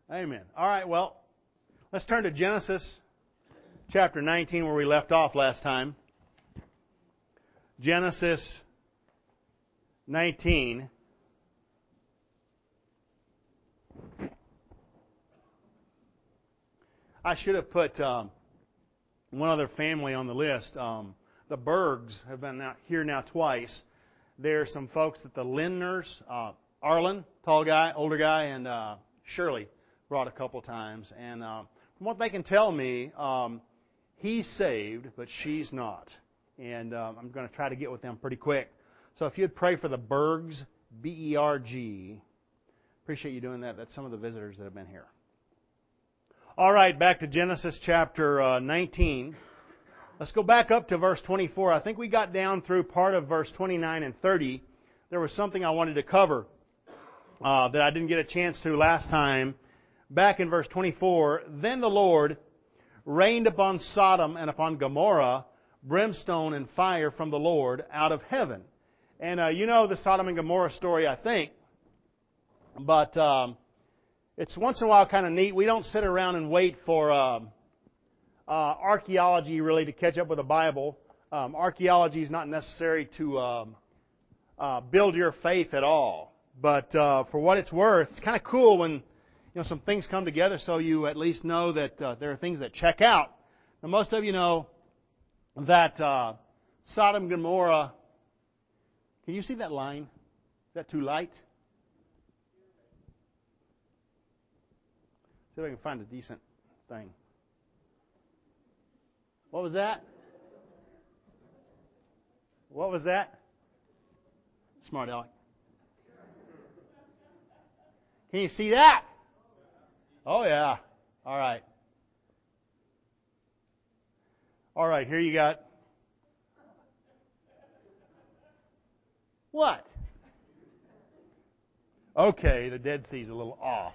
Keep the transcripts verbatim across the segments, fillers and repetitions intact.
Amen. All right, well, let's turn to Genesis chapter nineteen where we left off last time. Genesis nineteen. I should have put um, one other family on the list. Um, the Bergs have been out here now twice. There are some folks that the Lindners, uh, Arlen, tall guy, older guy, and uh, Shirley brought a couple times. And uh, from what they can tell me, um, he's saved, but she's not. And uh, I'm going to try to get with them pretty quick. So if you'd pray for the Bergs, B E R G, appreciate you doing that. That's some of the visitors that have been here. All right, back to Genesis chapter uh, nineteen. Let's go back up to verse twenty-four. I think we got down through part of verse twenty-nine and thirty. There was something I wanted to cover uh, that I didn't get a chance to last time. Back in verse twenty-four, then the Lord rained upon Sodom and upon Gomorrah brimstone and fire from the Lord out of heaven. And uh, you know the Sodom and Gomorrah story, I think. But um, it's once in a while kind of neat. We don't sit around and wait for um, uh, archaeology really to catch up with the Bible. Um, archaeology is not necessary to um, uh, build your faith at all. But uh, for what it's worth, it's kind of cool when you know some things come together, so you at least know that uh, there are things that check out. Now, most of you know that uh, Sodom and Gomorrah. Can you see that line? Is that too light? See if I can find a decent thing. What was that? What was that? Smart aleck. Can you see that? Oh, yeah. All right. All right, here you got. What? Okay, the Dead Sea's a little off.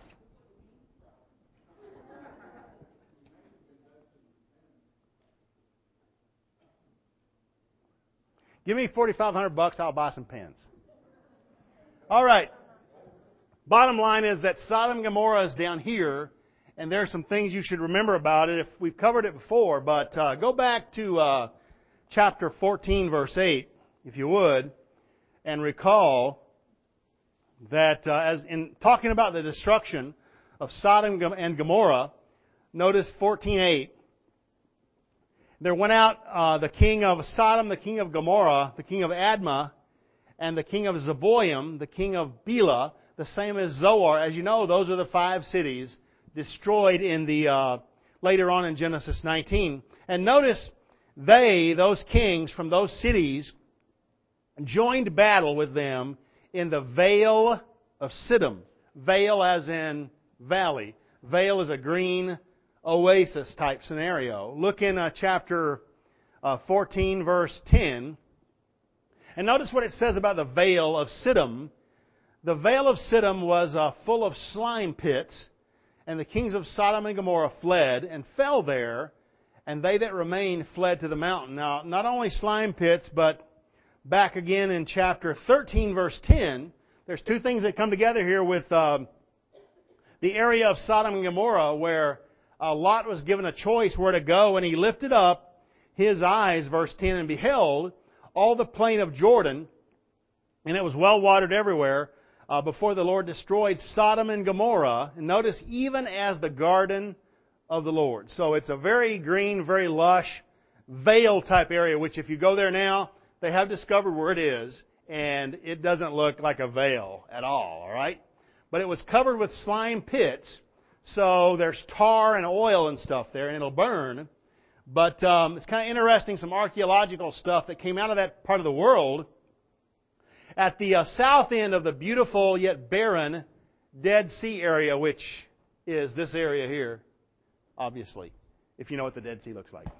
Give me forty-five hundred bucks, I'll buy some pens. All right. Bottom line is that Sodom and Gomorrah is down here, and there are some things you should remember about it. If we've covered it before, but uh, go back to uh, chapter fourteen, verse eight, if you would, and recall that uh, as in talking about the destruction of Sodom and Gomorrah, notice fourteen eight. There went out uh, the king of Sodom, the king of Gomorrah, the king of Admah, and the king of Zeboim, the king of Bela, the same as Zoar. As you know, those are the five cities destroyed in the uh, later on in Genesis nineteen. And notice they, those kings from those cities, joined battle with them in the Vale of Siddim. Vale as in valley. Vale is a green oasis type scenario. Look in uh, chapter uh, fourteen, verse ten. And notice what it says about the Vale of Siddim. The Vale of Siddim was uh, full of slime pits, and the kings of Sodom and Gomorrah fled and fell there, and they that remained fled to the mountain. Now, not only slime pits, but back again in chapter thirteen, verse ten, there's two things that come together here with uh, the area of Sodom and Gomorrah where uh, Lot was given a choice where to go, and he lifted up his eyes, verse ten, and beheld all the plain of Jordan, and it was well watered everywhere, uh, before the Lord destroyed Sodom and Gomorrah. And notice, even as the garden of the Lord. So it's a very green, very lush, vale type area, which if you go there now, they have discovered where it is, and it doesn't look like a vale at all, all right? But it was covered with slime pits, so there's tar and oil and stuff there, and it'll burn. But um, it's kind of interesting, some archaeological stuff that came out of that part of the world. At the uh, south end of the beautiful yet barren Dead Sea area, which is this area here, obviously, if you know what the Dead Sea looks like.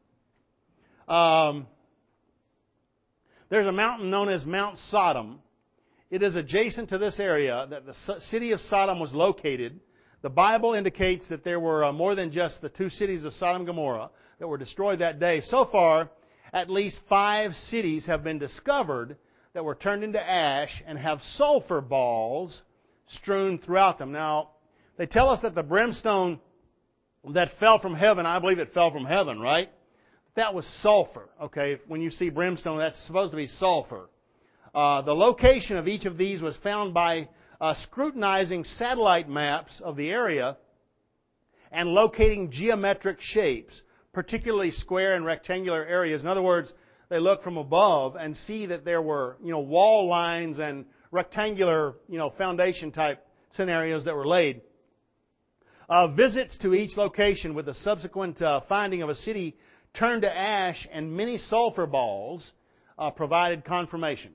Um, there's a mountain known as Mount Sodom. It is adjacent to this area that the city of Sodom was located. The Bible indicates that there were uh, more than just the two cities of Sodom and Gomorrah that were destroyed that day. So far, at least five cities have been discovered that were turned into ash and have sulfur balls strewn throughout them. Now, they tell us that the brimstone that fell from heaven, I believe it fell from heaven, right? That was sulfur, okay? When you see brimstone, that's supposed to be sulfur. Uh, the location of each of these was found by uh, scrutinizing satellite maps of the area and locating geometric shapes, particularly square and rectangular areas. In other words, they look from above and see that there were, you know, wall lines and rectangular, you know, foundation type scenarios that were laid. Uh, visits to each location with the subsequent uh, finding of a city turned to ash and many sulfur balls uh, provided confirmation.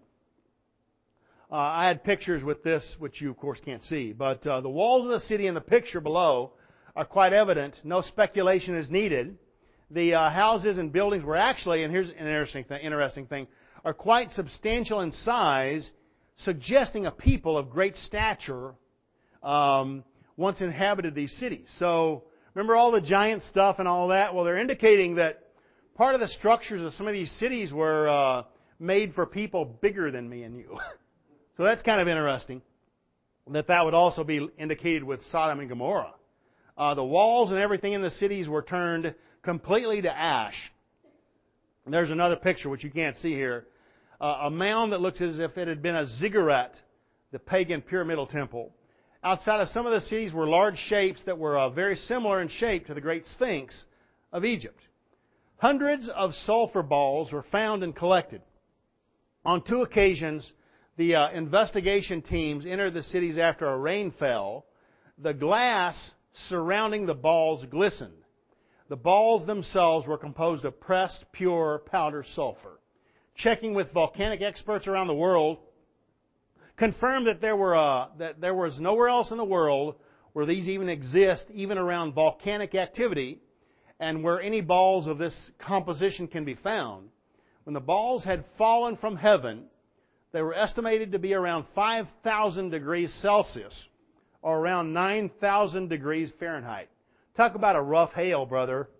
Uh, I had pictures with this, which you of course can't see, but uh, the walls of the city in the picture below are quite evident. No speculation is needed. The uh, houses and buildings were actually, and here's an interesting thing, interesting thing, are quite substantial in size, suggesting a people of great stature um, once inhabited these cities. So, remember all the giant stuff and all that? Well, they're indicating that part of the structures of some of these cities were uh, made for people bigger than me and you. So that's kind of interesting that that would also be indicated with Sodom and Gomorrah. Uh, the walls and everything in the cities were turned completely to ash. And there's another picture, which you can't see here. Uh, a mound that looks as if it had been a ziggurat, the pagan pyramidal temple. Outside of some of the cities were large shapes that were uh, very similar in shape to the Great Sphinx of Egypt. Hundreds of sulfur balls were found and collected. On two occasions, the uh, investigation teams entered the cities after a rain fell. The glass surrounding the balls glistened. The balls themselves were composed of pressed, pure powder sulfur. Checking with volcanic experts around the world, confirmed that there were uh, that there was nowhere else in the world where these even exist, even around volcanic activity, and where any balls of this composition can be found. When the balls had fallen from heaven, they were estimated to be around five thousand degrees Celsius, or around nine thousand degrees Fahrenheit. Talk about a rough hail, brother.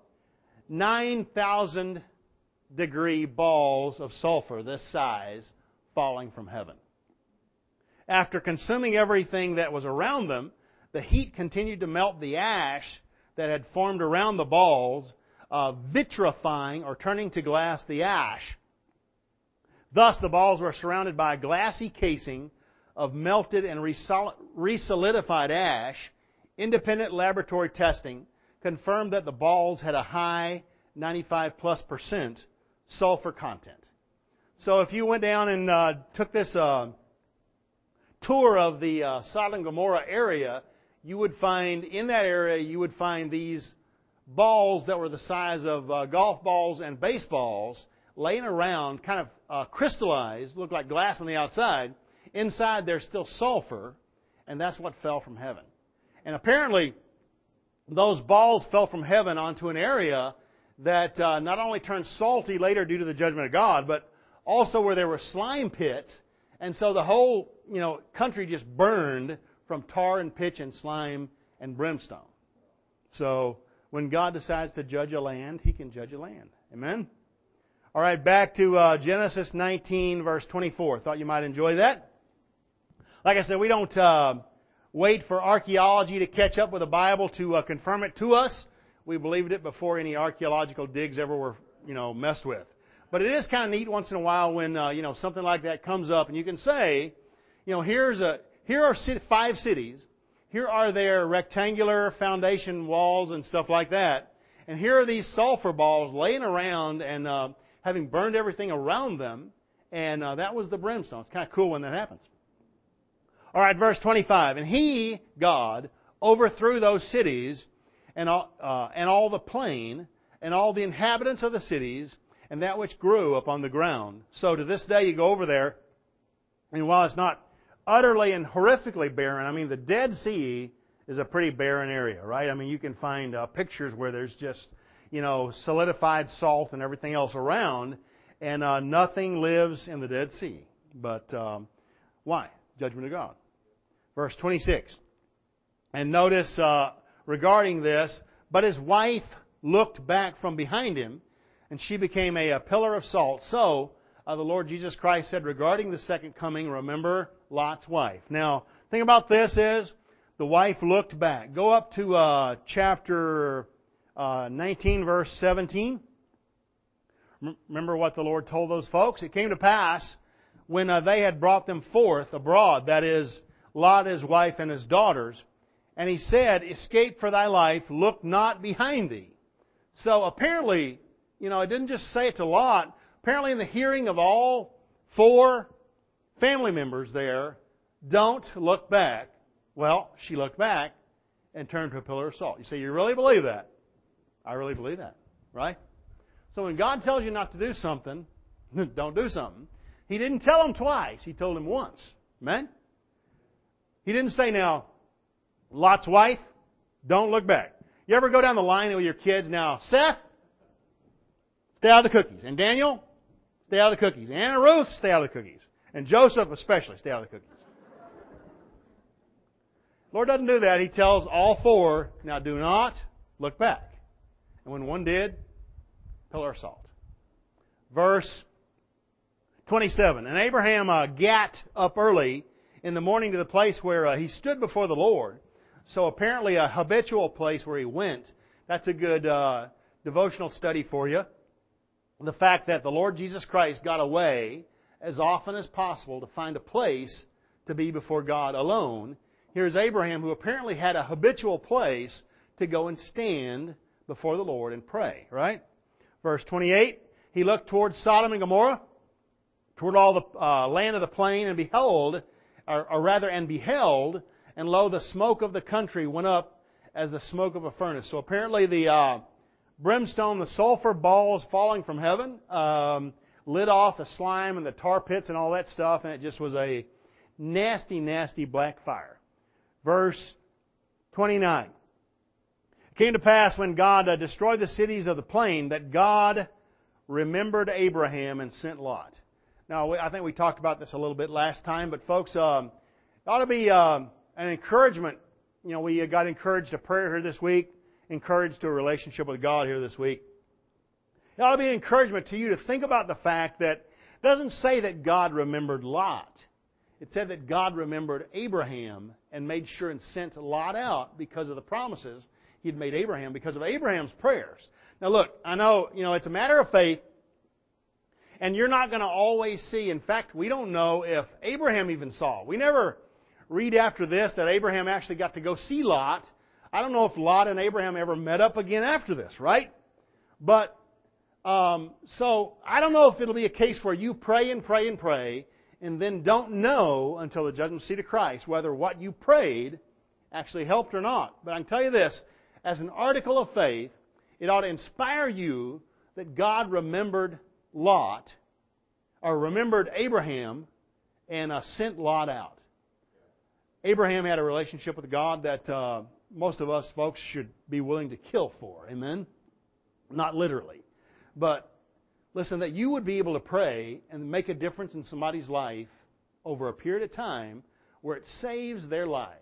nine thousand degree balls of sulfur this size falling from heaven. After consuming everything that was around them, the heat continued to melt the ash that had formed around the balls, uh, vitrifying or turning to glass the ash. Thus, the balls were surrounded by a glassy casing of melted and resolidified ash. Independent laboratory testing confirmed that the balls had a high ninety-five plus percent sulfur content. So if you went down and uh, took this uh, tour of the uh, Sodom and Gomorrah area, you would find, in that area, you would find these balls that were the size of uh, golf balls and baseballs laying around, kind of uh, crystallized, looked like glass on the outside. Inside there's still sulfur, and that's what fell from heaven. And apparently, those balls fell from heaven onto an area that uh, not only turned salty later due to the judgment of God, but also where there were slime pits. And so the whole, you know, country just burned from tar and pitch and slime and brimstone. So when God decides to judge a land, He can judge a land. Amen? All right, back to uh, Genesis nineteen, verse twenty-four. Thought you might enjoy that. Like I said, we don't uh, wait for archaeology to catch up with the Bible to uh, confirm it to us. We believed it before any archaeological digs ever were, you know, messed with. But it is kind of neat once in a while when, uh, you know, something like that comes up and you can say, you know, here's a, here are five cities. Here are their rectangular foundation walls and stuff like that. And here are these sulfur balls laying around and uh, having burned everything around them. And uh, that was the brimstone. It's kind of cool when that happens. All right, verse twenty-five. And He, God, overthrew those cities and all, uh, and all the plain and all the inhabitants of the cities and that which grew upon the ground. So to this day you go over there, and while it's not utterly and horrifically barren, I mean, the Dead Sea is a pretty barren area, right? I mean, you can find uh, pictures where there's just, you know, solidified salt and everything else around, and uh, nothing lives in the Dead Sea. But um, why? Judgment of God. Verse twenty-six. And notice uh, regarding this, but his wife looked back from behind him, and she became a, a pillar of salt. So, uh, the Lord Jesus Christ said regarding the second coming, remember Lot's wife. Now, the thing about this is, the wife looked back. Go up to uh, chapter uh, nineteen, verse seventeen. Remember what the Lord told those folks? It came to pass when uh, they had brought them forth abroad, that is, Lot, his wife, and his daughters, and he said, escape for thy life, look not behind thee. So apparently, you know, it didn't just say it to Lot. Apparently in the hearing of all four family members there, don't look back. Well, she looked back and turned to a pillar of salt. You say, you really believe that? I really believe that, right? So when God tells you not to do something, don't do something. He didn't tell him twice. He told him once. Amen? He didn't say, now, Lot's wife, don't look back. You ever go down the line with your kids? Now, Seth, stay out of the cookies. And Daniel, stay out of the cookies. And Ruth, stay out of the cookies. And Joseph especially, stay out of the cookies. Lord doesn't do that. He tells all four, now do not look back. And when one did, pillar of salt. Verse twenty-seven. And Abraham uh, gat up early in the morning to the place where uh, he stood before the Lord. So apparently a habitual place where he went. That's a good uh, devotional study for you. The fact that the Lord Jesus Christ got away as often as possible to find a place to be before God alone. Here's Abraham, who apparently had a habitual place to go and stand before the Lord and pray, right? Verse twenty-eight, he looked toward Sodom and Gomorrah, toward all the uh, land of the plain, and behold, or, or rather, and beheld, and lo, the smoke of the country went up as the smoke of a furnace. So apparently the uh, brimstone, the sulfur balls falling from heaven, um, lit off the slime and the tar pits and all that stuff, and it just was a nasty, nasty black fire. Verse twenty-nine. It came to pass when God uh, destroyed the cities of the plain that God remembered Abraham and sent Lot. Now, I think we talked about this a little bit last time, but folks, um, it ought to be um, an encouragement. You know, we got encouraged to prayer here this week, encouraged to a relationship with God here this week. It ought to be an encouragement to you to think about the fact that it doesn't say that God remembered Lot. It said that God remembered Abraham and made sure and sent Lot out because of the promises He'd made Abraham, because of Abraham's prayers. Now look, I know, you know, it's a matter of faith, and you're not going to always see. In fact, we don't know if Abraham even saw. We never read after this that Abraham actually got to go see Lot. I don't know if Lot and Abraham ever met up again after this, right? But, um, so, I don't know if it'll be a case where you pray and pray and pray, and then don't know until the judgment seat of Christ whether what you prayed actually helped or not. But I can tell you this, as an article of faith, it ought to inspire you that God remembered Lot, or remembered Abraham, and uh, sent Lot out. Abraham had a relationship with God that uh, most of us folks should be willing to kill for. Amen? Not literally. But listen, that you would be able to pray and make a difference in somebody's life over a period of time where it saves their lives.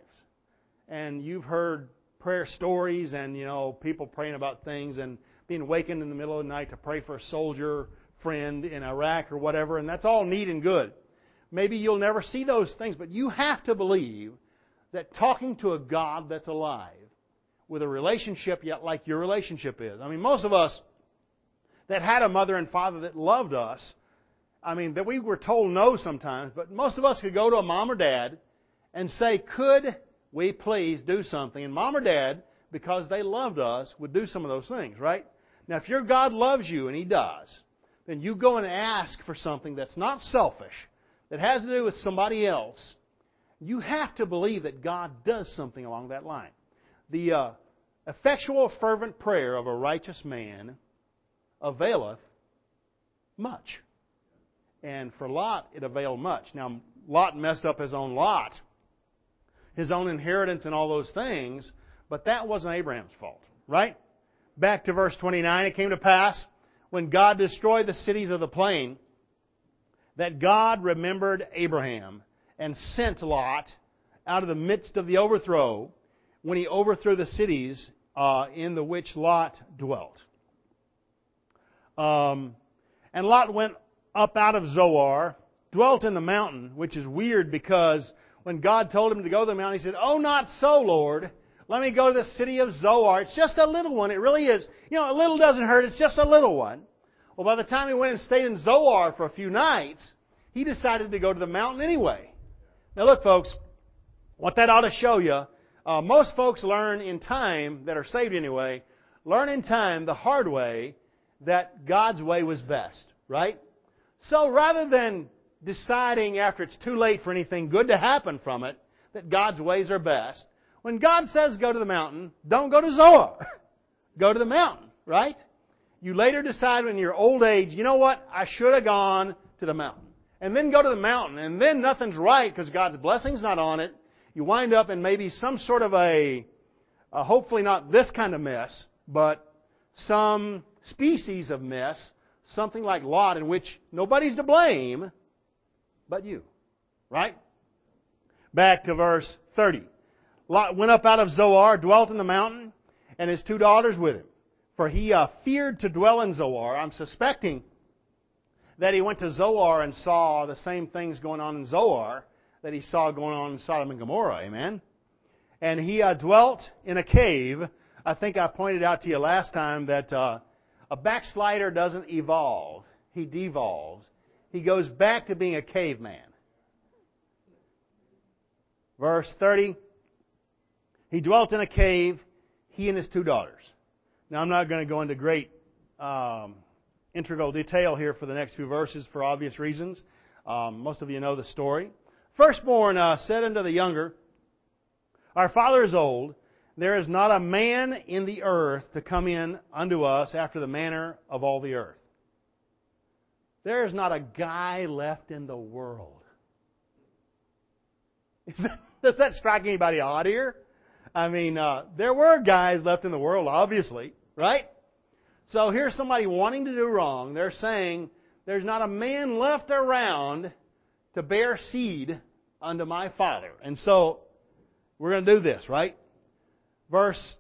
And you've heard prayer stories and, you know, people praying about things and being awakened in the middle of the night to pray for a soldier friend in Iraq or whatever, and that's all neat and good. Maybe you'll never see those things, but you have to believe that talking to a God that's alive with a relationship yet like your relationship is. I mean, most of us that had a mother and father that loved us, I mean, that we were told no sometimes, but most of us could go to a mom or dad and say, could we please do something? And mom or dad, because they loved us, would do some of those things, right? Now, if your God loves you, and He does, then you go and ask for something that's not selfish, that has to do with somebody else. You have to believe that God does something along that line. The uh, effectual, fervent prayer of a righteous man availeth much. And for Lot, it availed much. Now, Lot messed up his own lot, his own inheritance and all those things, but that wasn't Abraham's fault, right? Back to verse twenty-nine, it came to pass, when God destroyed the cities of the plain, that God remembered Abraham and sent Lot out of the midst of the overthrow when He overthrew the cities uh, in the which Lot dwelt. Um, and Lot went up out of Zoar, dwelt in the mountain, which is weird because when God told him to go to the mountain, he said, "Oh, not so, Lord. Let me go to the city of Zoar. It's just a little one. It really is. You know, a little doesn't hurt. It's just a little one." Well, by the time he went and stayed in Zoar for a few nights, he decided to go to the mountain anyway. Now look, folks, what that ought to show you, uh, most folks learn in time, that are saved anyway, learn in time the hard way that God's way was best, right? So rather than deciding after it's too late for anything good to happen from it, that God's ways are best, when God says go to the mountain, don't go to Zoar. Go to the mountain, right? You later decide in your old age, you know what, I should have gone to the mountain. And then go to the mountain, and then nothing's right because God's blessing's not on it. You wind up in maybe some sort of a, a, hopefully not this kind of mess, but some species of mess, something like Lot, in which nobody's to blame but you. Right? Back to verse thirty. Lot went up out of Zoar, dwelt in the mountain, and his two daughters with him. For he uh, feared to dwell in Zoar. I'm suspecting that he went to Zoar and saw the same things going on in Zoar that he saw going on in Sodom and Gomorrah. Amen? And he uh, dwelt in a cave. I think I pointed out to you last time that uh, a backslider doesn't evolve. He devolves. He goes back to being a caveman. Verse thirty. He dwelt in a cave, he and his two daughters. Now I'm not going to go into great um, integral detail here for the next few verses for obvious reasons. Um, most of you know the story. Firstborn uh, said unto the younger, Our father is old. There is not a man in the earth to come in unto us after the manner of all the earth. There is not a guy left in the world. Is that, does that strike anybody odd here? I mean, uh, there were guys left in the world, obviously, right? So here's somebody wanting to do wrong. They're saying, there's not a man left around to bear seed unto my father. And so, we're going to do this, right? Verse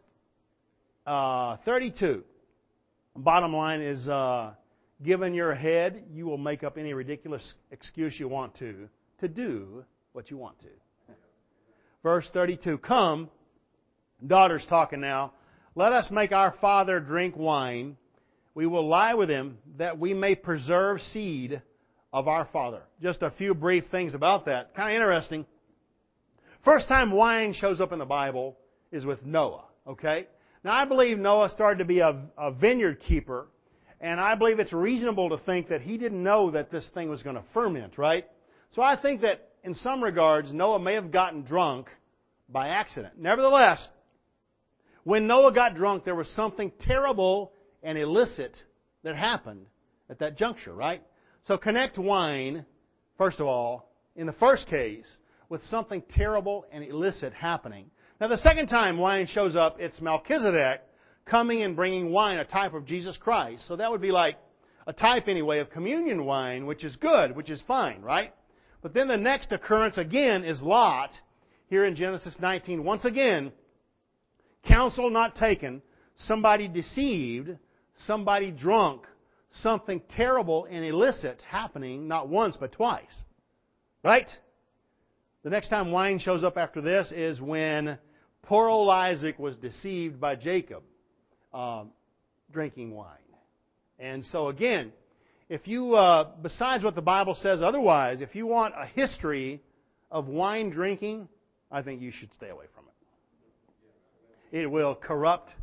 uh, thirty-two. Bottom line is, uh, given your head, you will make up any ridiculous excuse you want to, to do what you want to. Verse thirty-two. Come, daughter's talking now, let us make our father drink wine. We will lie with him that we may preserve seed of our father. Just a few brief things about that. Kind of interesting. First time wine shows up in the Bible is with Noah. Okay? Now I believe Noah started to be a, a vineyard keeper, and I believe it's reasonable to think that he didn't know that this thing was going to ferment, right? So I think that in some regards Noah may have gotten drunk by accident. Nevertheless, when Noah got drunk, there was something terrible and illicit that happened at that juncture, right? So connect wine, first of all, in the first case, with something terrible and illicit happening. Now the second time wine shows up, it's Melchizedek coming and bringing wine, a type of Jesus Christ. So that would be like a type anyway of communion wine, which is good, which is fine, right? But then the next occurrence again is Lot, here in Genesis nineteen. Once again, counsel not taken, somebody deceived, somebody drunk, something terrible and illicit happening not once but twice. Right? The next time wine shows up after this is when poor old Isaac was deceived by Jacob um, drinking wine. And so again, if you, uh, besides what the Bible says otherwise, if you want a history of wine drinking, I think you should stay away from it. It will corrupt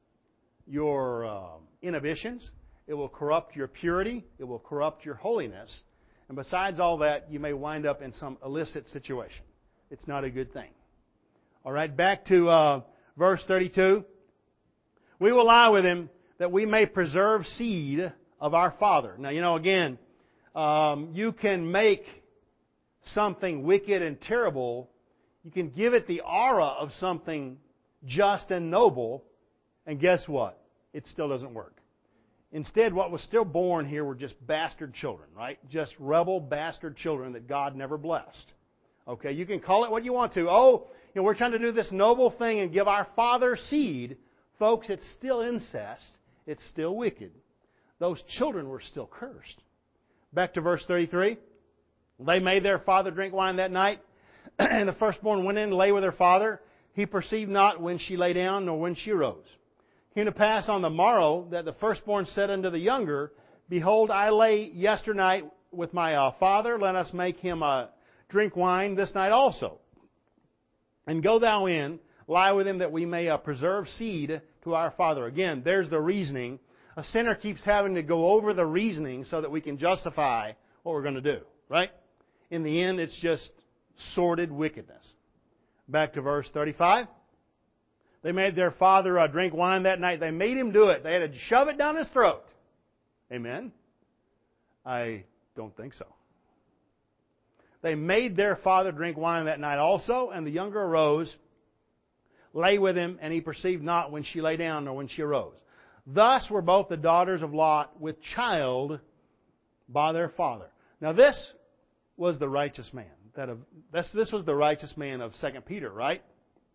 your uh, inhibitions. It will corrupt your purity. It will corrupt your holiness. And besides all that, you may wind up in some illicit situation. It's not a good thing. All right, back to uh, verse thirty-two. We will lie with him that we may preserve seed of our father. Now, you know, again, um, you can make something wicked and terrible. You can give it the aura of something just and noble, and guess what? It still doesn't work. Instead, what was still born here were just bastard children, right? Just rebel bastard children that God never blessed. Okay, you can call it what you want to. Oh, you know, we're trying to do this noble thing and give our father seed. Folks, it's still incest. It's still wicked. Those children were still cursed. Back to verse thirty-three. They made their father drink wine that night. And the firstborn went in and lay with her father. He perceived not when she lay down, nor when she arose. It came to pass on the morrow that the firstborn said unto the younger, Behold, I lay yesternight with my uh, father. Let us make him uh, drink wine this night also. And go thou in, lie with him, that we may uh, preserve seed to our father. Again, there's the reasoning. A sinner keeps having to go over the reasoning so that we can justify what we're going to do. Right? In the end, it's just sordid wickedness. Back to verse thirty-five. They made their father uh, drink wine that night. They made him do it. They had to shove it down his throat. Amen? I don't think so. They made their father drink wine that night also, and the younger arose, lay with him, and he perceived not when she lay down nor when she arose. Thus were both the daughters of Lot with child by their father. Now this was the righteous man. That of, this, this was the righteous man of Second Peter, right?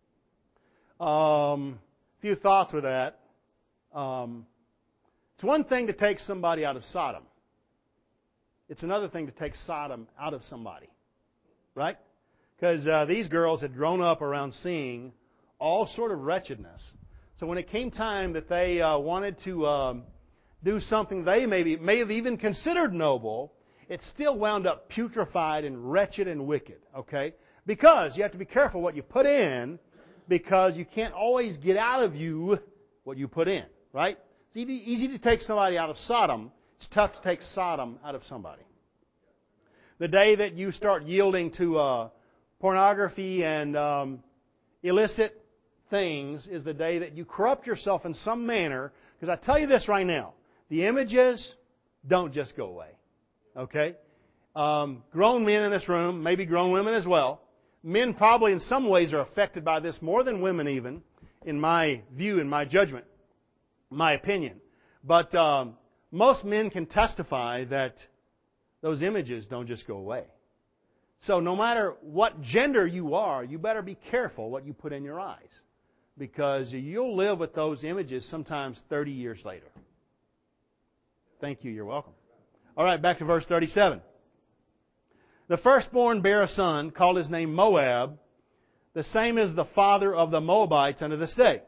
Um, a few thoughts with that. Um, it's one thing to take somebody out of Sodom. It's another thing to take Sodom out of somebody. Right? Because uh, these girls had grown up around seeing all sort of wretchedness. So when it came time that they uh, wanted to um, do something they maybe may have even considered noble, it still wound up putrefied and wretched and wicked. Okay? Because you have to be careful what you put in, because you can't always get out of you what you put in. Right? It's easy, easy to take somebody out of Sodom. It's tough to take Sodom out of somebody. The day that you start yielding to uh, pornography and um, illicit things is the day that you corrupt yourself in some manner. Because I tell you this right now, the images don't just go away. Okay? Um, grown men in this room, maybe grown women as well. Men probably in some ways are affected by this more than women even, in my view, in my judgment, my opinion. But um, most men can testify that those images don't just go away. So no matter what gender you are, you better be careful what you put in your eyes. Because you'll live with those images sometimes thirty years later. Thank you, you're welcome. All right, back to verse thirty-seven. The firstborn bare a son, called his name Moab. The same is the father of the Moabites unto this day.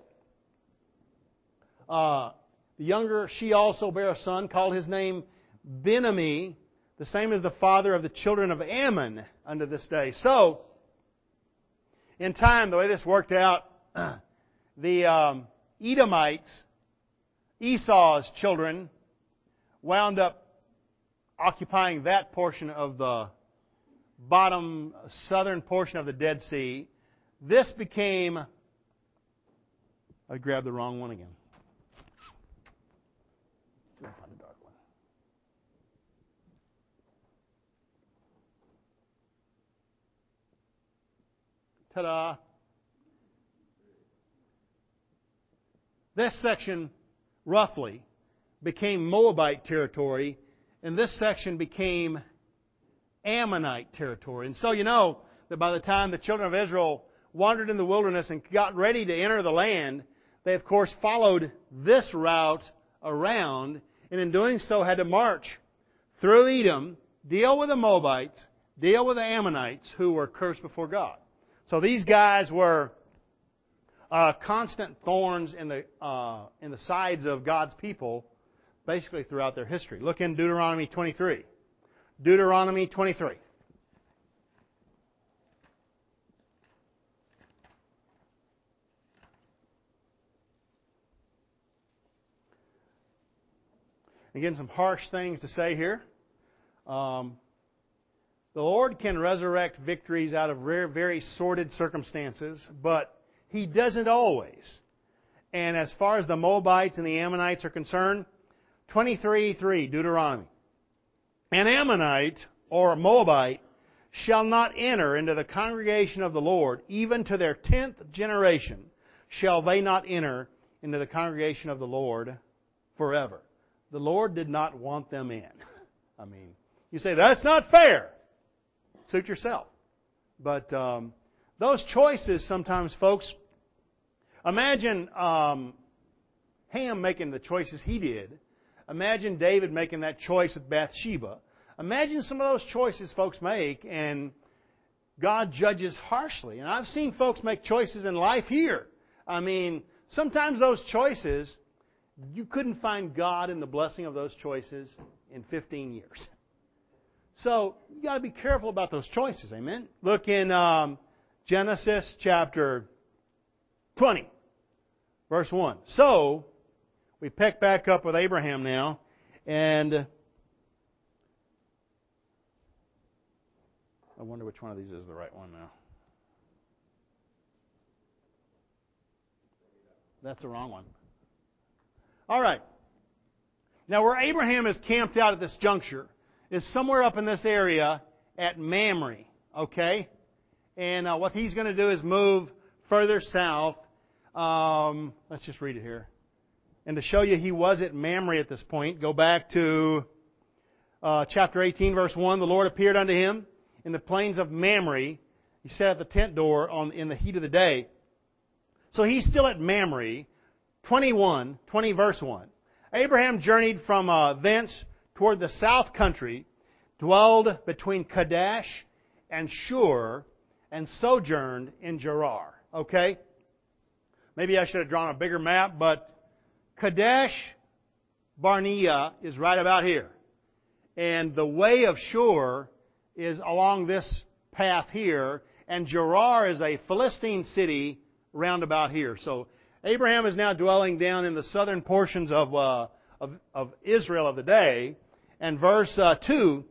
Uh, the younger, she also bare a son, called his name Ben-Ammi. The same is the father of the children of Ammon unto this day. So, in time, the way this worked out, the um, Edomites, Esau's children, wound up occupying that portion of the bottom southern portion of the Dead Sea. This became... I grabbed the wrong one again. Ta-da! This section, roughly, became Moabite territory, and this section became Ammonite territory. And so you know that by the time the children of Israel wandered in the wilderness and got ready to enter the land, they of course followed this route around, and in doing so had to march through Edom, deal with the Moabites, deal with the Ammonites who were cursed before God. So these guys were uh, constant thorns in the uh, in the sides of God's people, basically throughout their history. Look in Deuteronomy twenty-three. Deuteronomy twenty-three. Again, some harsh things to say here. Um, The Lord can resurrect victories out of very, very sordid circumstances, but He doesn't always. And as far as the Moabites and the Ammonites are concerned, twenty-three three, Deuteronomy. An Ammonite or Moabite shall not enter into the congregation of the Lord, even to their tenth generation shall they not enter into the congregation of the Lord forever. The Lord did not want them in. I mean, you say, that's not fair. Suit yourself. But um, those choices sometimes, folks, imagine um, Ham making the choices he did. Imagine David making that choice with Bathsheba. Imagine some of those choices folks make, and God judges harshly. And I've seen folks make choices in life here. I mean, sometimes those choices, you couldn't find God in the blessing of those choices in fifteen years. So, you got to be careful about those choices. Amen? Look in um, Genesis chapter twenty, verse one. So, we pick back up with Abraham now, and I wonder which one of these is the right one now. That's the wrong one. All right. Now, where Abraham is camped out at this juncture is somewhere up in this area at Mamre, okay? And uh, what he's going to do is move further south. Um, let's just read it here. And to show you he was at Mamre at this point, go back to uh, chapter eighteen, verse one. The Lord appeared unto him in the plains of Mamre. He sat at the tent door on, in the heat of the day. So he's still at Mamre, twenty-one, twenty verse one. Abraham journeyed from uh, thence toward the south country, dwelled between Kadesh and Shur, and sojourned in Gerar. Okay? Maybe I should have drawn a bigger map, but Kadesh Barnea is right about here. And the way of Shur is along this path here, and Gerar is a Philistine city round about here. So Abraham is now dwelling down in the southern portions of uh, of, of Israel of the day. And verse uh, two,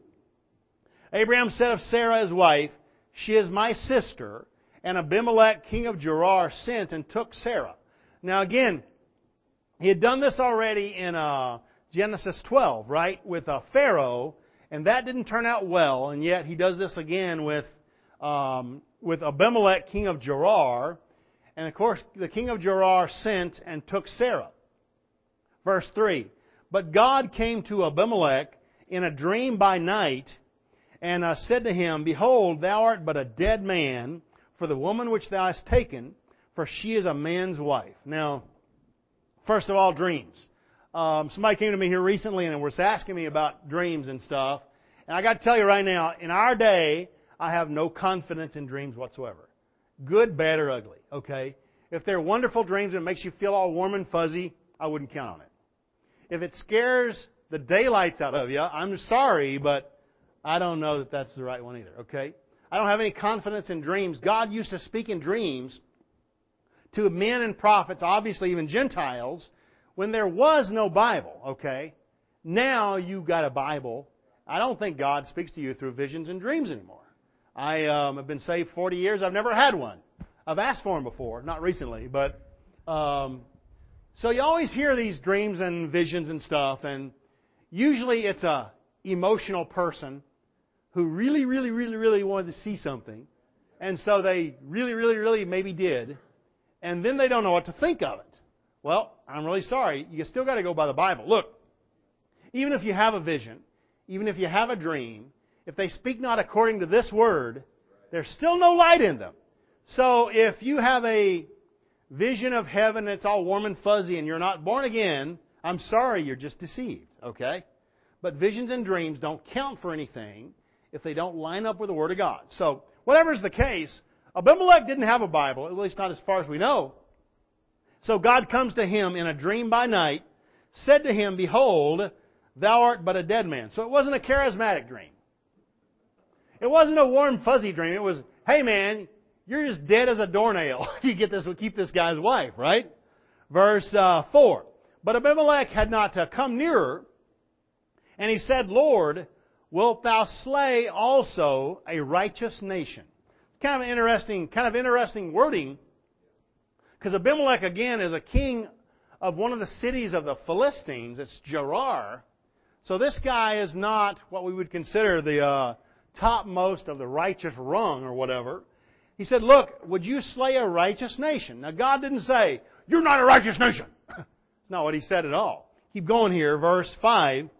Abraham said of Sarah his wife, she is my sister, and Abimelech king of Gerar sent and took Sarah. Now again, he had done this already in uh, Genesis twelve, right, with uh, Pharaoh, and that didn't turn out well, and yet he does this again with um, with Abimelech king of Gerar. And of course, the king of Gerar sent and took Sarah. Verse three. But God came to Abimelech in a dream by night, and uh, said to him, Behold, thou art but a dead man for the woman which thou hast taken, for she is a man's wife. Now, first of all, dreams. Um, somebody came to me here recently and was asking me about dreams and stuff. And I got to tell you right now, in our day, I have no confidence in dreams whatsoever. Good, bad, or ugly, okay? If they're wonderful dreams and it makes you feel all warm and fuzzy, I wouldn't count on it. If it scares the daylights out of you, I'm sorry, but I don't know that that's the right one either, okay? I don't have any confidence in dreams. God used to speak in dreams to men and prophets, obviously even Gentiles, when there was no Bible, okay? Now you've got a Bible. I don't think God speaks to you through visions and dreams anymore. I um, have been saved forty years. I've never had one. I've asked for them before, not recently, but um, so you always hear these dreams and visions and stuff, and usually it's a emotional person who really, really, really, really wanted to see something, and so they really, really, really maybe did, and then they don't know what to think of it. Well, I'm really sorry. You still got to go by the Bible. Look, even if you have a vision, even if you have a dream, if they speak not according to this word, there's still no light in them. So if you have a vision of heaven that's all warm and fuzzy and you're not born again, I'm sorry, you're just deceived, okay? But visions and dreams don't count for anything if they don't line up with the Word of God. So, whatever's the case, Abimelech didn't have a Bible, at least not as far as we know. So God comes to him in a dream by night, said to him, Behold, thou art but a dead man. So it wasn't a charismatic dream. It wasn't a warm, fuzzy dream. It was, hey man, you're just dead as a doornail. You get this, keep this guy's wife, right? Verse uh, four. But Abimelech had not uh, come nearer, and he said, Lord, wilt thou slay also a righteous nation? Kind of interesting, kind of interesting wording, because Abimelech again is a king of one of the cities of the Philistines. It's Gerar. So this guy is not what we would consider the uh, topmost of the righteous rung or whatever. He said, look, would you slay a righteous nation? Now God didn't say, you're not a righteous nation. That's not what He said at all. Keep going here, verse five.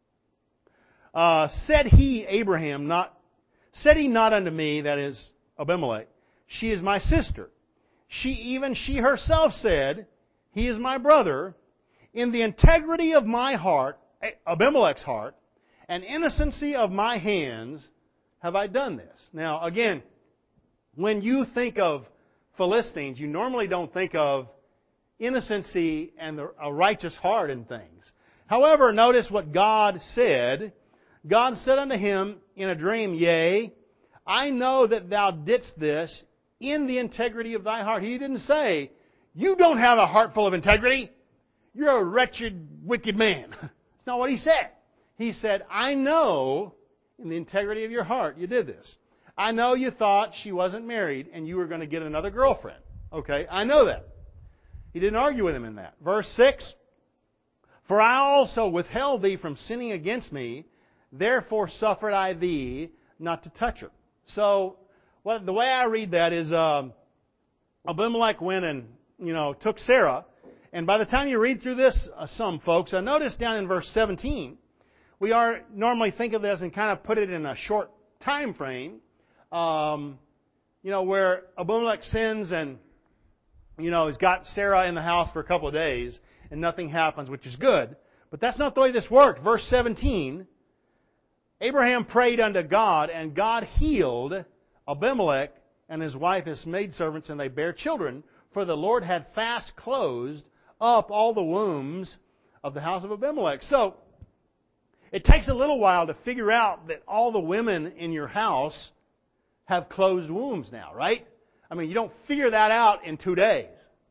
Uh, said he, Abraham, not, said he not unto me, that is Abimelech, she is my sister. She, even she herself said, he is my brother. In the integrity of my heart, Abimelech's heart, and innocency of my hands, have I done this. Now, again, when you think of Philistines, you normally don't think of innocency and a righteous heart in things. However, notice what God said. God said unto him in a dream, Yea, I know that thou didst this in the integrity of thy heart. He didn't say, you don't have a heart full of integrity. You're a wretched, wicked man. That's not what he said. He said, I know in the integrity of your heart you did this. I know you thought she wasn't married and you were going to get another girlfriend. Okay, I know that. He didn't argue with him in that. Verse six, For I also withheld thee from sinning against me, therefore suffered I thee not to touch her. So, well, the way I read that is um, Abimelech went and, you know, took Sarah. And by the time you read through this, uh, some folks, I noticed down in verse seventeen, we are normally think of this and kind of put it in a short time frame. Um, you know, where Abimelech sins and, you know, he's got Sarah in the house for a couple of days and nothing happens, which is good. But that's not the way this worked. Verse seventeen, Abraham prayed unto God, and God healed Abimelech and his wife, his maidservants, and they bare children, for the Lord had fast closed up all the wombs of the house of Abimelech. So, it takes a little while to figure out that all the women in your house have closed wombs now, right? I mean, you don't figure that out in two days.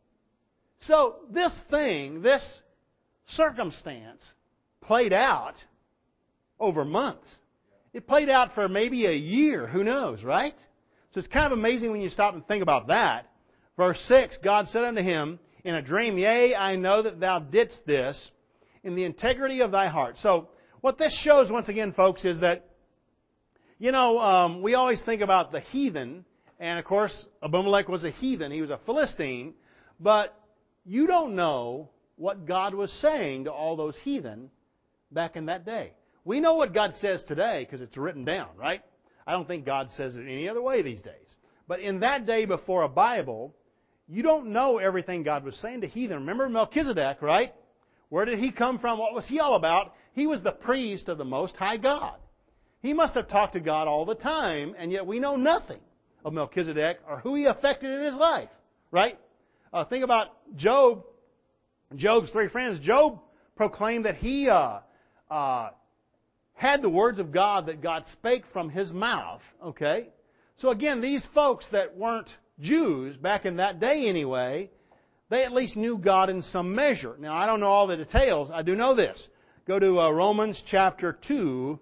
So, this thing, this circumstance played out over months. It played out for maybe a year, who knows, right? So it's kind of amazing when you stop and think about that. Verse six, God said unto him in a dream, Yea, I know that thou didst this in the integrity of thy heart. So, what this shows, once again, folks, is that, you know, um, we always think about the heathen, and of course, Abimelech was a heathen. He was a Philistine, but you don't know what God was saying to all those heathen back in that day. We know what God says today because it's written down, right? I don't think God says it any other way these days. But in that day before a Bible, you don't know everything God was saying to heathen. Remember Melchizedek, right? Where did he come from? What was he all about? He was the priest of the Most High God. He must have talked to God all the time, and yet we know nothing of Melchizedek or who he affected in his life, right? Uh, think about Job, Job's three friends. Job proclaimed that he uh, uh, had the words of God that God spake from his mouth, okay? So again, these folks that weren't Jews, back in that day anyway, they at least knew God in some measure. Now, I don't know all the details. I do know this. Go to uh, Romans chapter two.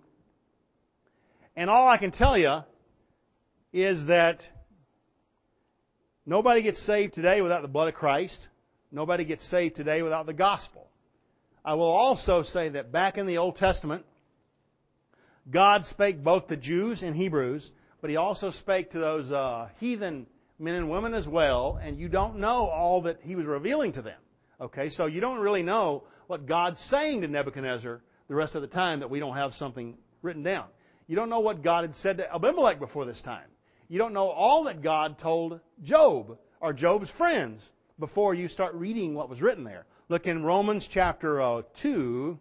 And all I can tell you is that nobody gets saved today without the blood of Christ. Nobody gets saved today without the gospel. I will also say that back in the Old Testament, God spake both to Jews and Hebrews, but He also spake to those uh, heathen men and women as well, and you don't know all that He was revealing to them. Okay, so you don't really know what God's saying to Nebuchadnezzar the rest of the time that we don't have something written down. You don't know what God had said to Abimelech before this time. You don't know all that God told Job or Job's friends before you start reading what was written there. Look in Romans chapter uh, two.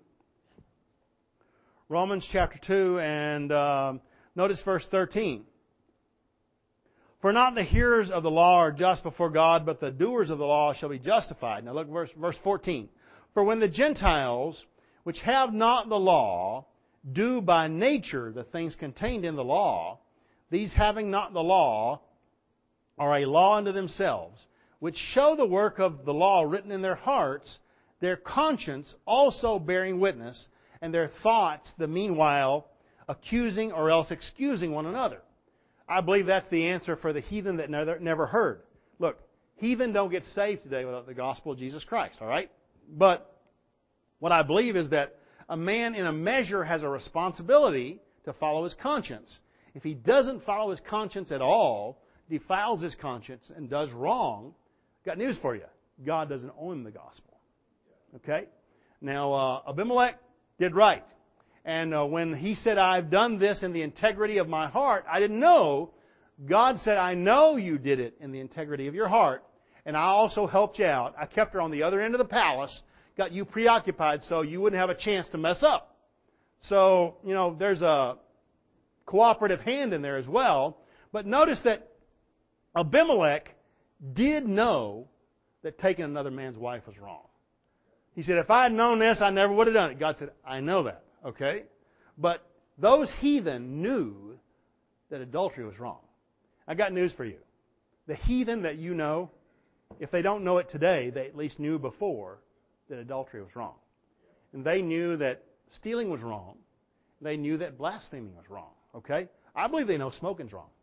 Romans chapter two, and uh, notice verse thirteen. For not the hearers of the law are just before God, but the doers of the law shall be justified. Now look verse, verse fourteen. For when the Gentiles, which have not the law, do by nature the things contained in the law, these having not the law are a law unto themselves, which show the work of the law written in their hearts, their conscience also bearing witness, and their thoughts the meanwhile accusing or else excusing one another. I believe that's the answer for the heathen that never, never heard. Look, heathen don't get saved today without the gospel of Jesus Christ, all right? But what I believe is that a man in a measure has a responsibility to follow his conscience. If he doesn't follow his conscience at all, defiles his conscience, and does wrong, got news for you. God doesn't owe him the gospel. Okay? Now, uh, Abimelech did right. And uh, when he said, I've done this in the integrity of my heart, I didn't know. God said, I know you did it in the integrity of your heart. And I also helped you out. I kept her on the other end of the palace, got you preoccupied so you wouldn't have a chance to mess up. So, you know, there's a cooperative hand in there as well. But notice that Abimelech did know that taking another man's wife was wrong. He said, if I had known this, I never would have done it. God said, I know that, okay? But those heathen knew that adultery was wrong. I got news for you. The heathen that you know, if they don't know it today, they at least knew before that adultery was wrong. And they knew that stealing was wrong. They knew that blaspheming was wrong, okay? I believe they know smoking's wrong.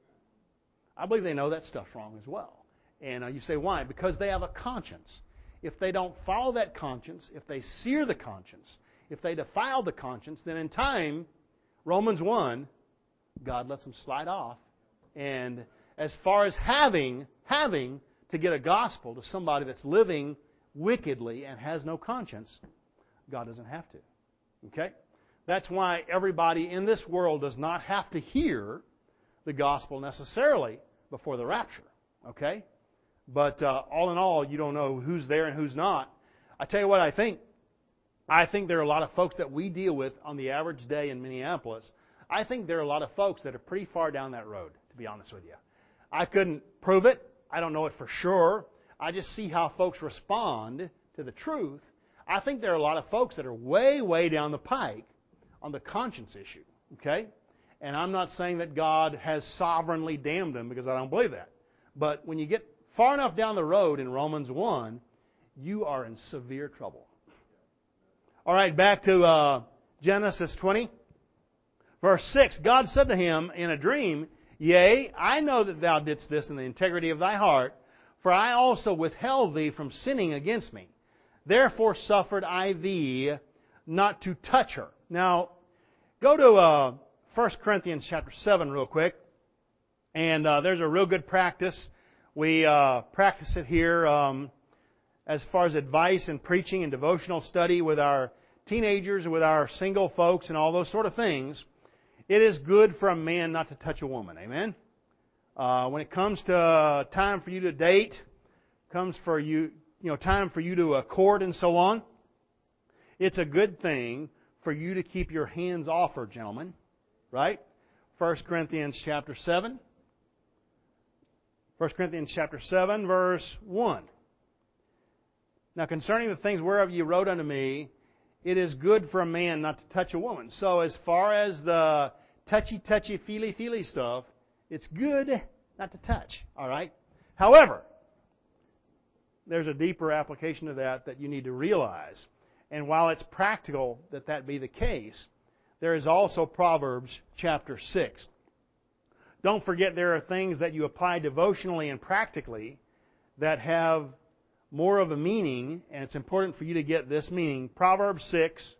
I believe they know that stuff's wrong as well. And uh, you say, why? Because they have a conscience. If they don't follow that conscience, if they sear the conscience, if they defile the conscience, then in time, Romans one, God lets them slide off. And as far as having, having to get a gospel to somebody that's living wickedly and has no conscience, God doesn't have to. Okay? That's why everybody in this world does not have to hear the gospel necessarily before the rapture. Okay? But uh, all in all, you don't know who's there and who's not. I tell you what I think. I think there are a lot of folks that we deal with on the average day in Minneapolis. I think there are a lot of folks that are pretty far down that road, to be honest with you. I couldn't prove it. I don't know it for sure. I just see how folks respond to the truth. I think there are a lot of folks that are way, way down the pike on the conscience issue. Okay? And I'm not saying that God has sovereignly damned them, because I don't believe that. But when you get far enough down the road in Romans one, you are in severe trouble. All right, back to uh, Genesis twenty. Verse six, God said to him in a dream, Yea, I know that thou didst this in the integrity of thy heart, for I also withheld thee from sinning against me. Therefore suffered I thee not to touch her. Now, go to uh, First Corinthians chapter seven real quick. And uh, there's a real good practice. We uh, practice it here um, as far as advice and preaching and devotional study with our teenagers and with our single folks and all those sort of things. It is good for a man not to touch a woman. Amen? Uh, when it comes to uh, time for you to date, comes for you, you know, time for you to uh, court and so on, it's a good thing for you to keep your hands off her, gentlemen. Right? First Corinthians chapter seven. First Corinthians chapter seven, verse one. Now concerning the things whereof ye wrote unto me, it is good for a man not to touch a woman. So as far as the touchy, touchy, feely, feely stuff, it's good not to touch. All right? However, there's a deeper application of that that you need to realize. And while it's practical that that be the case, there is also Proverbs chapter six. Don't forget there are things that you apply devotionally and practically that have more of a meaning, and it's important for you to get this meaning. Proverbs six.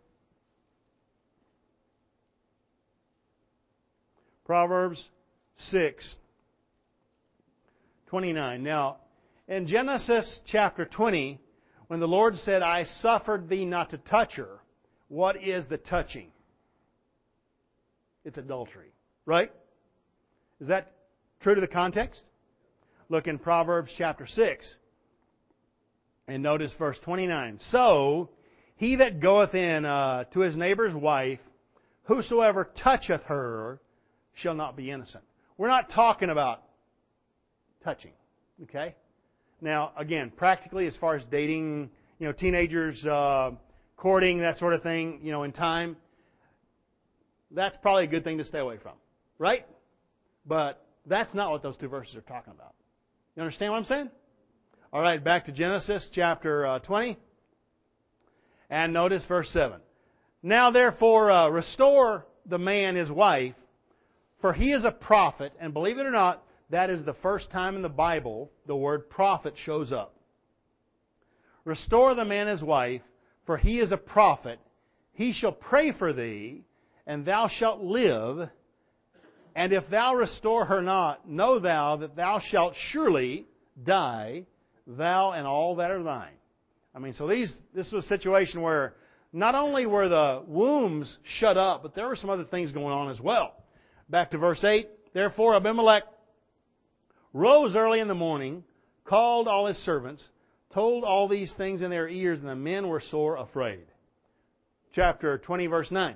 Proverbs six, twenty-nine. Now, in Genesis chapter twenty, when the Lord said, I suffered thee not to touch her, what is the touching? It's adultery. Right? Is that true to the context? Look in Proverbs chapter six. And notice verse twenty-nine. So, he that goeth in uh, to his neighbor's wife, whosoever toucheth her, shall not be innocent. We're not talking about touching. Okay? Now, again, practically as far as dating, you know, teenagers, uh, courting, that sort of thing, you know, in time, that's probably a good thing to stay away from. Right? But that's not what those two verses are talking about. You understand what I'm saying? All right, back to Genesis chapter uh, twenty. And notice verse seven. Now therefore uh, restore the man his wife, for he is a prophet. And believe it or not, that is the first time in the Bible the word prophet shows up. Restore the man his wife, for he is a prophet. He shall pray for thee, and thou shalt live. And if thou restore her not, know thou that thou shalt surely die, thou and all that are thine. I mean, so these this was a situation where not only were the wombs shut up, but there were some other things going on as well. Back to verse eight. Therefore Abimelech rose early in the morning, called all his servants, told all these things in their ears, and the men were sore afraid. Chapter twenty, verse nine.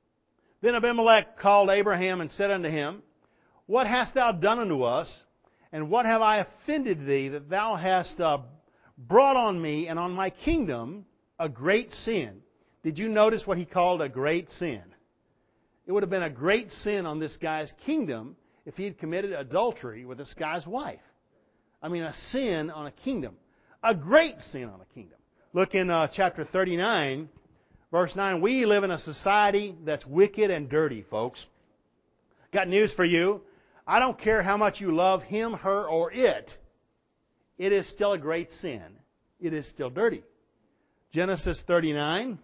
Then Abimelech called Abraham and said unto him, What hast thou done unto us? And what have I offended thee, that thou hast uh, brought on me and on my kingdom a great sin? Did you notice what he called a great sin? It would have been a great sin on this guy's kingdom if he had committed adultery with this guy's wife. I mean, a sin on a kingdom. A great sin on a kingdom. Look in uh, chapter thirty-nine, verse nine. We live in a society that's wicked and dirty, folks. Got news for you. I don't care how much you love him, her, or it. It is still a great sin. It is still dirty. Genesis thirty-nine,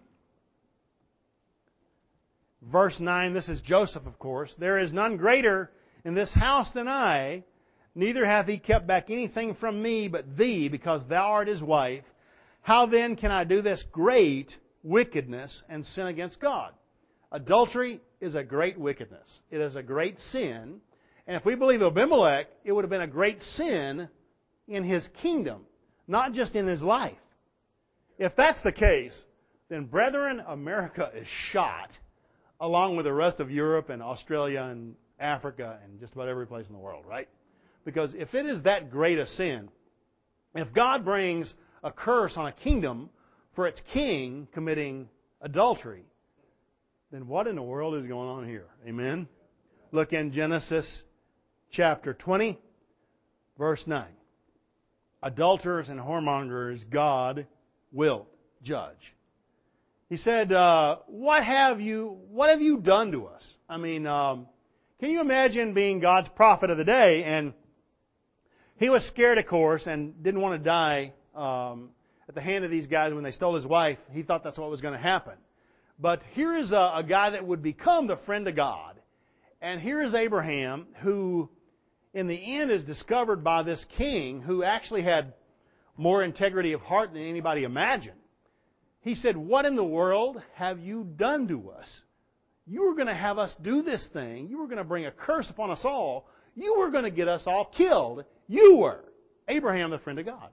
verse nine. This is Joseph, of course. There is none greater in this house than I, neither hath he kept back anything from me but thee, because thou art his wife. How then can I do this great wickedness and sin against God? Adultery is a great wickedness. It is a great sin. And if we believe Abimelech, it would have been a great sin in his kingdom, not just in his life. If that's the case, then brethren, America is shot, along with the rest of Europe and Australia and Africa and just about every place in the world, right? Because if it is that great a sin, if God brings a curse on a kingdom for its king committing adultery, then what in the world is going on here? Amen? Look in Genesis chapter twenty, verse nine. Adulterers and whoremongers God will judge. He said, uh, what have you, what have you done to us? I mean, um, can you imagine being God's prophet of the day? And he was scared, of course, and didn't want to die um, at the hand of these guys when they stole his wife. He thought that's what was going to happen. But here is a, a guy that would become the friend of God. And here is Abraham, who in the end is discovered by this king who actually had more integrity of heart than anybody imagined. He said, what in the world have you done to us? You were going to have us do this thing. You were going to bring a curse upon us all. You were going to get us all killed. You were. Abraham, the friend of God.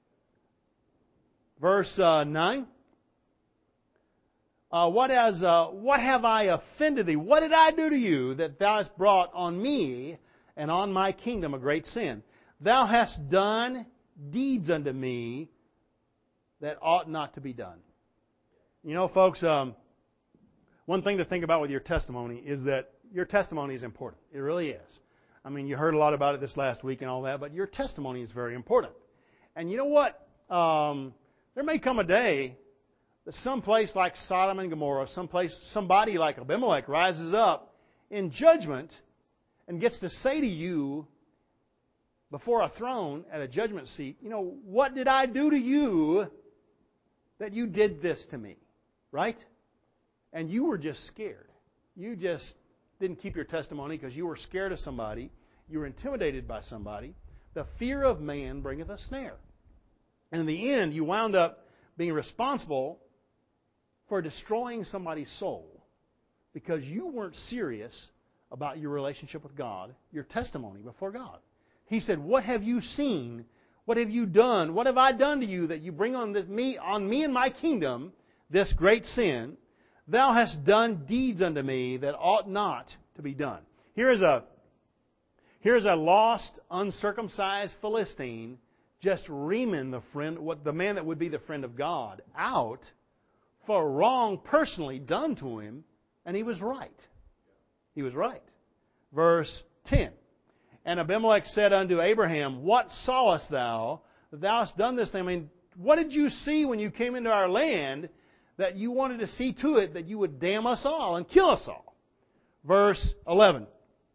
Verse uh, nine. Uh, what, has, uh, what have I offended thee? What did I do to you that thou hast brought on me and on my kingdom a great sin? Thou hast done deeds unto me that ought not to be done. You know, folks, um, one thing to think about with your testimony is that your testimony is important. It really is. I mean, you heard a lot about it this last week and all that, but your testimony is very important. And you know what? Um, there may come a day that some place like Sodom and Gomorrah, some place, somebody like Abimelech rises up in judgment and gets to say to you before a throne at a judgment seat, you know, what did I do to you that you did this to me? Right? And you were just scared. You just didn't keep your testimony because you were scared of somebody. You were intimidated by somebody. The fear of man bringeth a snare. And in the end, you wound up being responsible for destroying somebody's soul because you weren't serious about your relationship with God, your testimony before God. He said, what have you seen? What have you done? What have I done to you that you bring on this, me, on me and my kingdom this great sin? Thou hast done deeds unto me that ought not to be done. Here is a, here is a lost, uncircumcised Philistine just reaming the friend, what the man that would be the friend of God, out for a wrong personally done to him, and he was right. He was right. Verse ten. And Abimelech said unto Abraham, what sawest thou that thou hast done this thing? I mean, what did you see when you came into our land that you wanted to see to it that you would damn us all and kill us all? Verse eleven.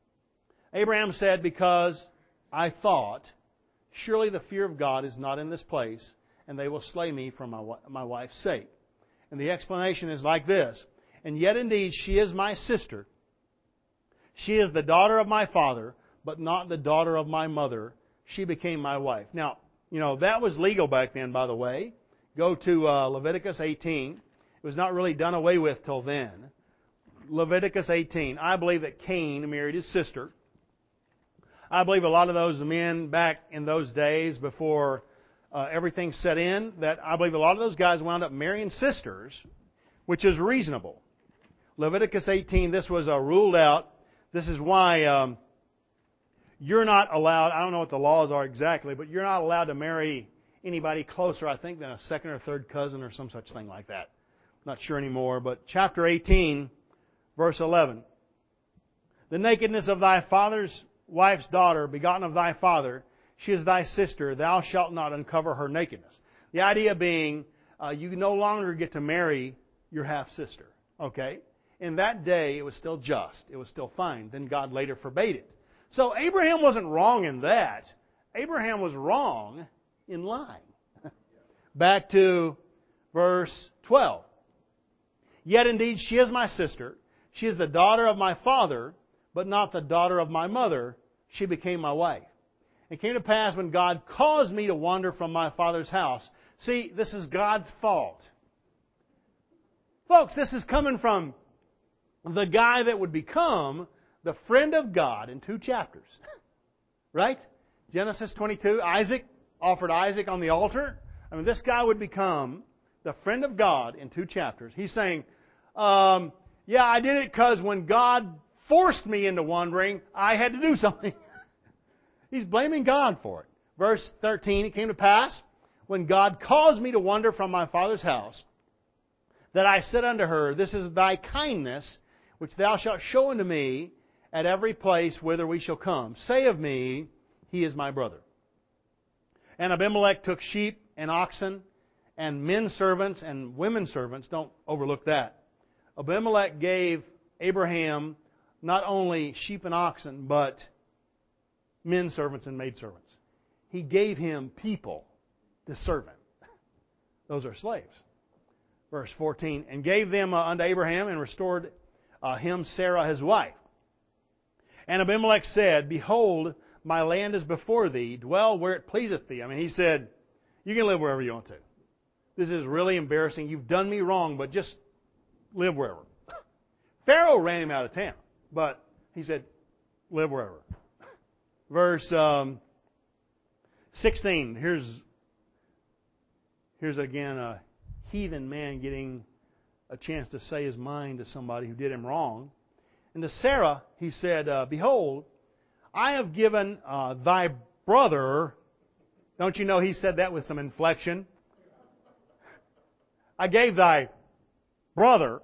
Abraham said, because I thought, surely the fear of God is not in this place, and they will slay me for my, my wife's sake. And the explanation is like this. And yet indeed she is my sister. She is the daughter of my father, but not the daughter of my mother. She became my wife. Now, you know, that was legal back then, by the way. Go to uh, Leviticus eighteen. It was not really done away with till then. Leviticus eighteen. I believe that Cain married his sister. I believe a lot of those men back in those days before uh, everything set in, that I believe a lot of those guys wound up marrying sisters, which is reasonable. Leviticus eighteen, this was uh, ruled out. This is why um, you're not allowed, I don't know what the laws are exactly, but you're not allowed to marry anybody closer, I think, than a second or third cousin or some such thing like that. Not sure anymore, but chapter eighteen, verse eleven. The nakedness of thy father's wife's daughter, begotten of thy father, she is thy sister, thou shalt not uncover her nakedness. The idea being, uh, you no longer get to marry your half-sister. Okay? In that day, it was still just. It was still fine. Then God later forbade it. So Abraham wasn't wrong in that. Abraham was wrong in lying. Back to verse twelve. Yet indeed she is my sister. She is the daughter of my father, but not the daughter of my mother. She became my wife. It came to pass when God caused me to wander from my father's house. See, this is God's fault. Folks, this is coming from the guy that would become the friend of God in two chapters. Right? Genesis twenty-two, Isaac offered Isaac on the altar. I mean, this guy would become the friend of God in two chapters. He's saying, um, yeah, I did it because when God forced me into wandering, I had to do something. He's blaming God for it. Verse thirteen, it came to pass, when God caused me to wander from my father's house, that I said unto her, this is thy kindness, which thou shalt show unto me at every place whither we shall come. Say of me, he is my brother. And Abimelech took sheep and oxen and men servants and women servants. Don't overlook that. Abimelech gave Abraham not only sheep and oxen, but men servants and maid servants. He gave him people to serve him. Those are slaves. Verse fourteen, and gave them uh, unto Abraham and restored uh, him Sarah his wife. And Abimelech said, behold, my land is before thee. Dwell where it pleaseth thee. I mean, he said, you can live wherever you want to. This is really embarrassing. You've done me wrong, but just live wherever. Pharaoh ran him out of town, but he said, live wherever. Verse um, sixteen. Here's, here's again a heathen man getting a chance to say his mind to somebody who did him wrong. And to Sarah, he said, uh, behold, I have given uh, thy brother, don't you know he said that with some inflection? I gave thy brother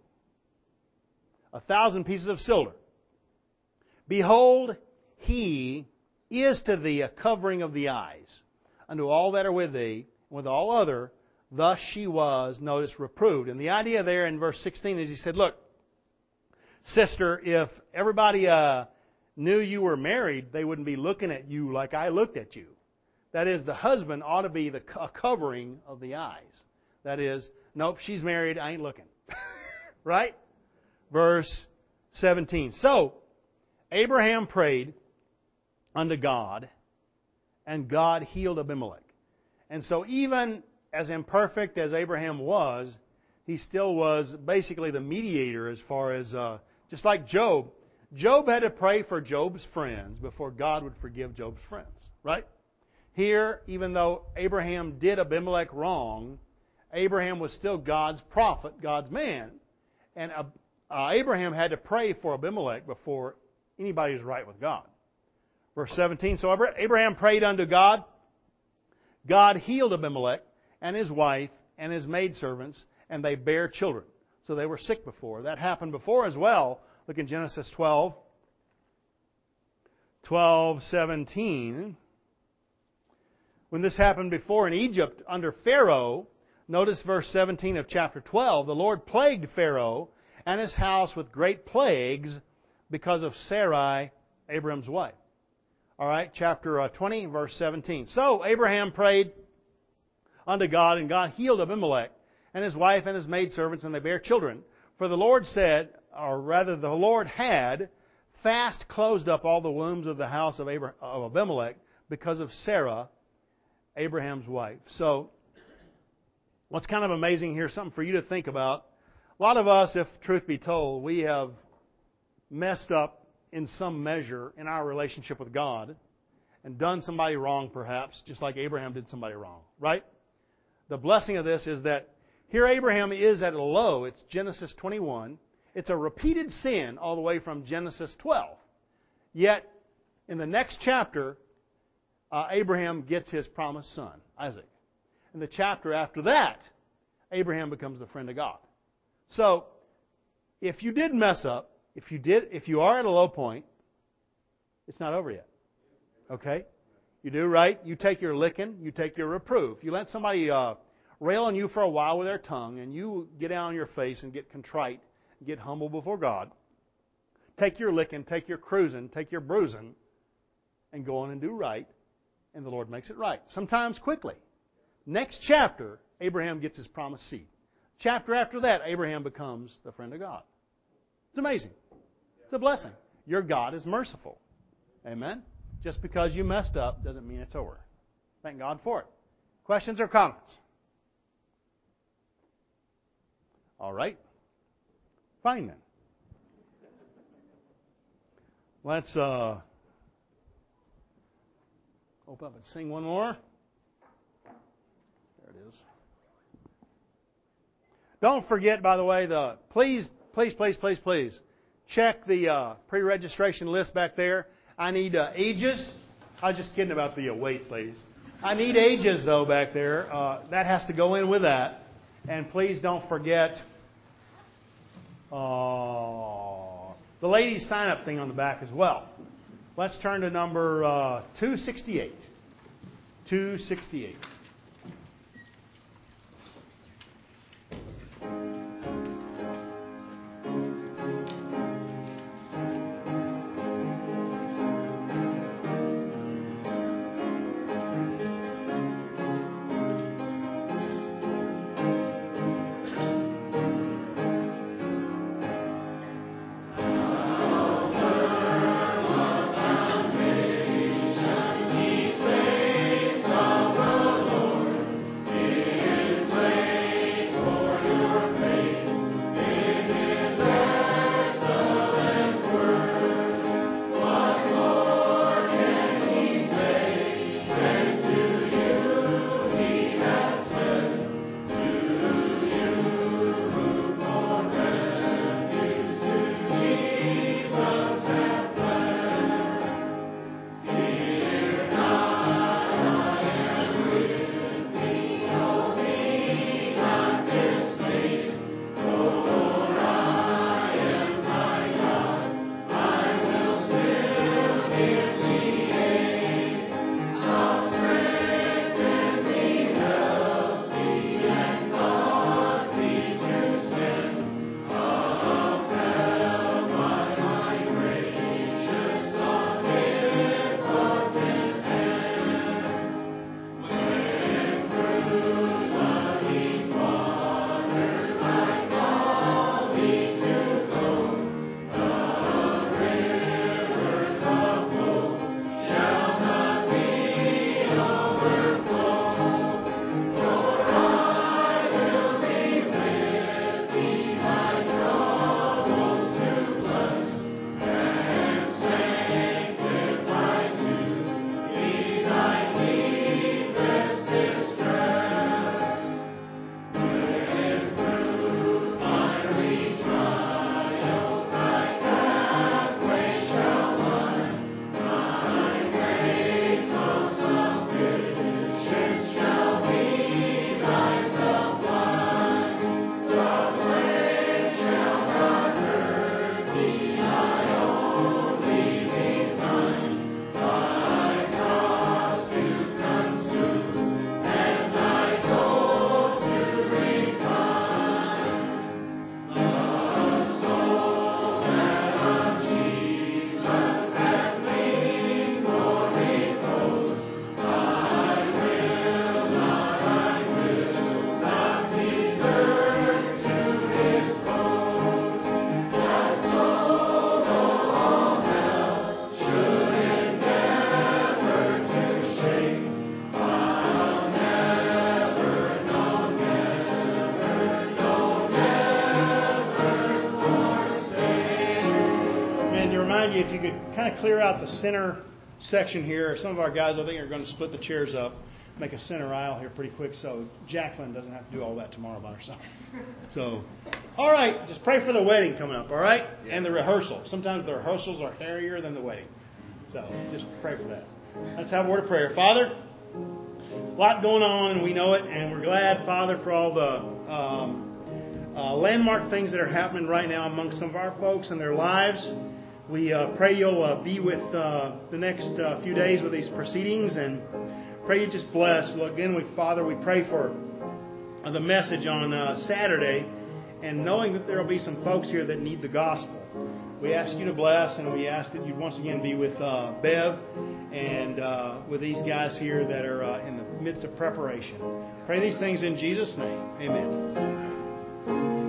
a thousand pieces of silver. Behold, he is to thee a covering of the eyes unto all that are with thee, and with all other, thus she was, notice, reproved. And the idea there in verse sixteen is he said, look, sister, if everybody uh, knew you were married, they wouldn't be looking at you like I looked at you. That is, the husband ought to be the a covering of the eyes. That is, nope, she's married, I ain't looking. Right? Verse seventeen. So, Abraham prayed unto God, and God healed Abimelech. And so even as imperfect as Abraham was, he still was basically the mediator as far as, uh, just like Job. Job had to pray for Job's friends before God would forgive Job's friends. Right? Here, even though Abraham did Abimelech wrong, Abraham was still God's prophet, God's man. And uh, uh, Abraham had to pray for Abimelech before anybody was right with God. Verse seventeen, so Abraham prayed unto God. God healed Abimelech and his wife and his maidservants, and they bare children. So they were sick before. That happened before as well. Look in Genesis twelve. twelve seventeen. When this happened before in Egypt under Pharaoh, notice verse seventeen of chapter twelve. The Lord plagued Pharaoh and his house with great plagues because of Sarai, Abraham's wife. All right, chapter twenty, verse seventeen. So Abraham prayed unto God, and God healed Abimelech and his wife and his maidservants, and they bare children. For the Lord said, or rather the Lord had fast closed up all the wombs of the house of, Abraham, of Abimelech because of Sarah, Abraham's wife. So, what's kind of amazing here, something for you to think about. A lot of us, if truth be told, we have messed up in some measure in our relationship with God and done somebody wrong perhaps, just like Abraham did somebody wrong. Right? The blessing of this is that here Abraham is at a low. It's Genesis twenty-one. It's a repeated sin all the way from Genesis twelve. Yet, In the next chapter, uh, Abraham gets his promised son, Isaac. In the chapter after that, Abraham becomes the friend of God. So, if you did mess up, if you did, if you are at a low point, it's not over yet. Okay? You do right. You take your licking. You take your reproof. You let somebody uh, rail on you for a while with their tongue, and you get down on your face and get contrite, get humble before God. Take your licking, take your cruising, take your bruising, and go on and do right, and the Lord makes it right. Sometimes quickly. Next chapter, Abraham gets his promised seed. Chapter after that, Abraham becomes the friend of God. It's amazing. It's a blessing. Your God is merciful. Amen? Just because you messed up doesn't mean it's over. Thank God for it. Questions or comments? All right. Fine then. Let's uh, open up and sing one more. There it is. Don't forget, by the way, the please, please, please, please, please check the uh, pre-registration list back there. I need uh, ages. I was just kidding about the uh, weights, ladies. I need ages, though, back there. Uh, that has to go in with that. And please don't forget uh, the ladies' sign-up thing on the back as well. Let's turn to number uh, two sixty-eight. two sixty-eight. If you could kind of clear out the center section here. Some of our guys, I think, are going to split the chairs up, make a center aisle here pretty quick so Jacqueline doesn't have to do all that tomorrow by herself. So, all right, just pray for the wedding coming up, all right? Yeah. And the rehearsal. Sometimes the rehearsals are hairier than the wedding. So just pray for that. Let's have a word of prayer. Father, a lot going on, and we know it, and we're glad, Father, for all the um, uh, landmark things that are happening right now among some of our folks and their lives. We uh, pray you'll uh, be with uh, the next uh, few days with these proceedings, and pray you just bless. Well, again, we, Father, we pray for the message on uh, Saturday, and knowing that there will be some folks here that need the gospel. We ask you to bless, and we ask that you once again be with uh, Bev and uh, with these guys here that are uh, in the midst of preparation. Pray these things in Jesus' name. Amen.